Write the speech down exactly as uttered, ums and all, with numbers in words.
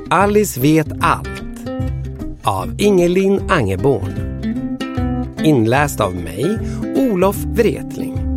Alice vet allt av Ingelin Angeborn. Inläst av mig, Olof Wretling.